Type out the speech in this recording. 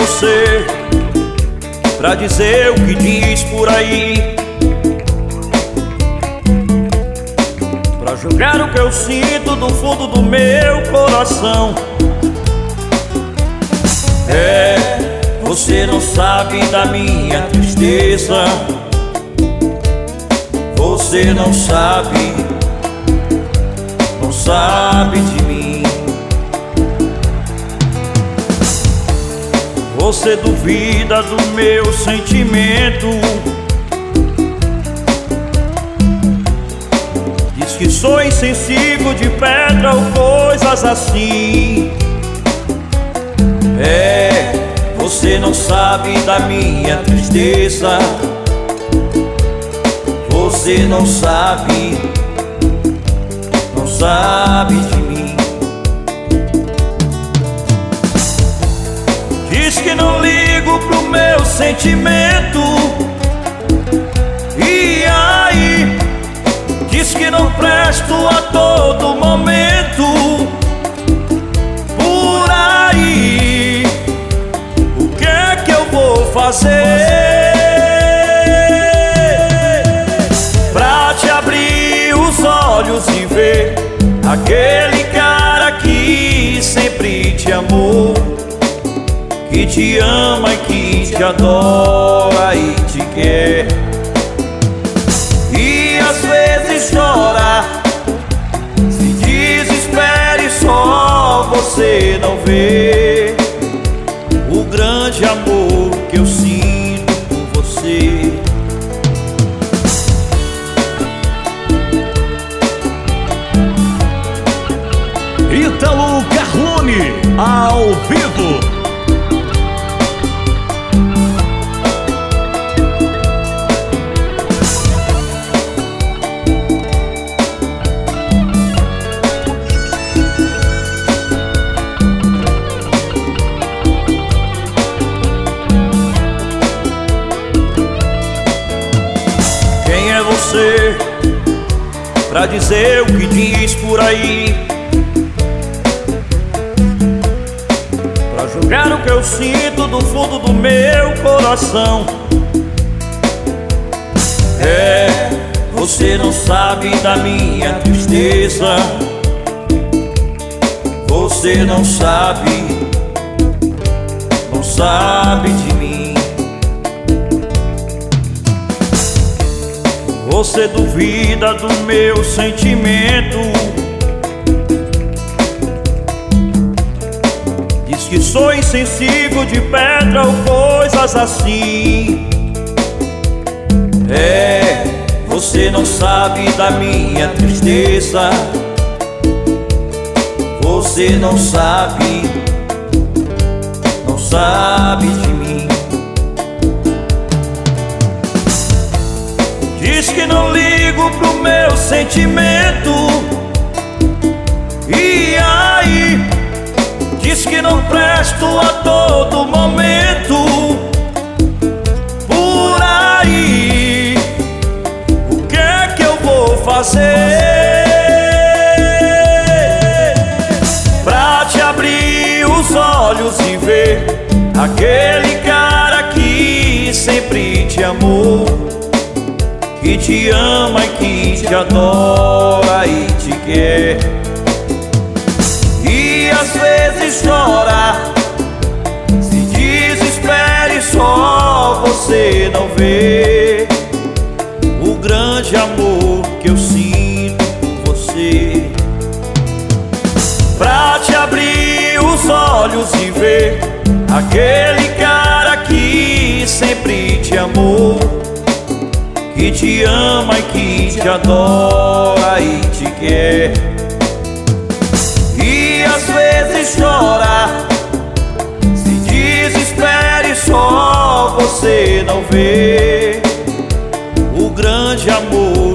você pra dizer o que diz por aí, pra jogar o que eu sinto do fundo do meu coração. Você não sabe da minha tristeza, você não sabe de mim. Você duvida do meu sentimento, diz que sou insensível de pedra ou coisas assim. Você não sabe da minha tristeza, você não sabe de mim. Diz que não ligo pro meu sentimento, e aí diz que não presto a todo momento. Por aí, o que é que eu vou fazer pra te abrir os olhos e ver aquele cara que sempre te amou, que te ama e que te adora e te quer, e às vezes chora, se desespera e só você não vê o grande amor que eu sinto por você. Ítalo Garrone, ao vivo. Quem é você pra dizer o que diz por aí, pra jogar o que eu sinto do fundo do meu coração? Você não sabe da minha tristeza, você não sabe de mim. Você duvida do meu sentimento, diz que sou insensível de pedra ou coisas assim. Você não sabe da minha tristeza, você não sabe de mim. Diz que não ligo pro meu sentimento, e aí diz que não presto a todo momento. Por aí, o que é que eu vou fazer pra te abrir os olhos e ver aquele cara que sempre te amou, que te ama e que te adora e te quer, e às vezes chora, se desespera e só você não vê o grande amor que eu sinto por você. Pra te abrir os olhos e ver aquele cara que sempre te amou, que te ama e que te adora e te quer, e às vezes chora, se desespera e só você não vê o grande amor